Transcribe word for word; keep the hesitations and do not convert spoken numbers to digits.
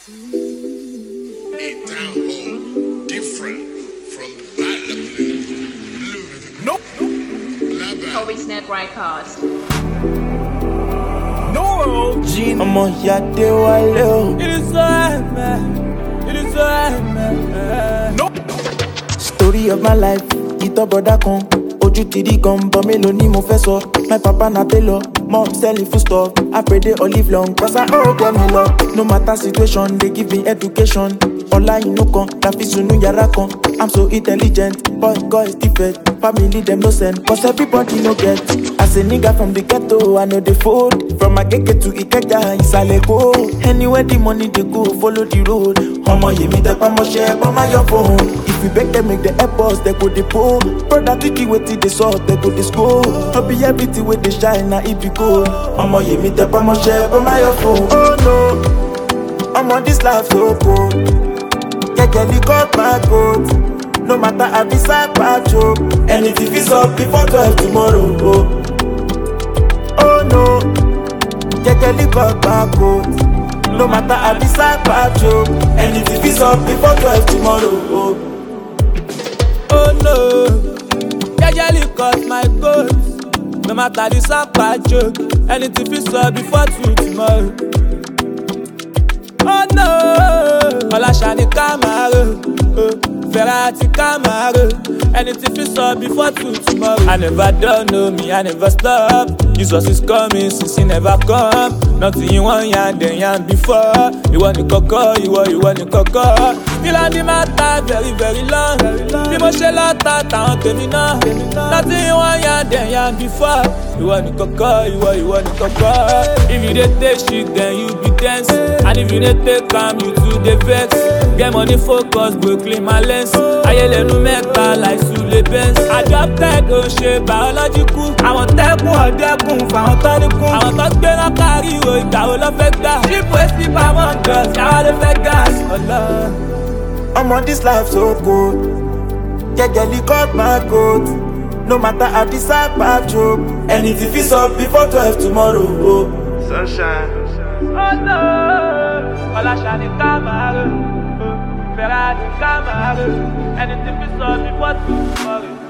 A town hall different from Blue. Nope. Kobe's Network Cast. No. Gene. I'm on Yade Wale. It is so hard, man. It is so hard, man. Nope. Story of my life, ito brother kan. Ojú ti di gan, but mélòó ni mo fẹ́ sọ. My papa na tailor, mom selling food stuff. I pray they all live long, cause I owe them a lot. No matter situation, they give me education. Ọlá inú kan, la fi sunu yàrá kan. I'm so intelligent, boy God is different. Family them no send, cause everybody no get. As a nigga from the ghetto, I know the food. From Agege to Ikeja, Ìsàlẹ̀ Èkó. Anywhere the money they go, follow the road. Ọmọ yèmí tẹpá mọ́ṣẹ́, bọ́ máa yọ phone. If you beg them make the airports, they go the pull. Brother Tiki wetin dey sup, they go the school. No be everything wey dey shine, na it be gold. Ọmọ yèmí tẹpá mọ́ṣẹ́, bọ́ máa yọ phone. Oh no, ọmọ this life so cold. Kẹ̀kẹ́ cut my coat. No matter how this sad bad joke. Anything fit up before twelve tomorrow. Oh, oh no, Kẹ̀kẹ́ cut my coat. No matter how this sad bad joke. Anything fit up before twelve tomorrow. Oh, oh no, Kẹ̀kẹ́ cut my coat. No matter the sad bad joke. Anything fit up before two tomorrow. Oh no, Ọláṣadé Camaro, oh, Ferrari Camaro. Anything fit up before two tomorrow. I never don't know me, I never stop. Jesus is coming since he never come. Nothing you want, yan then yan before. You want the coco, you want, you want the coco. Still on the matter, very, very long. Bí mo ṣe lọ́ta, táwọn tèmi náà. Nothing you want, yan then yan before. You want the coco, you want, you want the coco. If you dey take shit, then you be dance. And if you dey take calm, you too dey vex. Get money focus, go clean my lens. Ayẹlẹ́nu mẹ́ta like Sule Benz. Adopted ò ṣe biological. Àwọn tẹ́kùn ọ̀dẹ́kùn fáwọn tó ní kún. Àwọn tó gbé náà kárí ìwò ìgbà wo ló fẹ́ gbà. Triple A C pamọ́ gas, yàrá ló fẹ́ gas. I'm on this life so cold. Kẹ̀kẹ́ cut my coat. No matter how this sad bad joke. Anything fit up before twelve tomorrow. Oh, Sunshine. Oh no, Ọláṣadé Camaro, oh, Ferrari Camaro. Anything fit up before two tomorrow.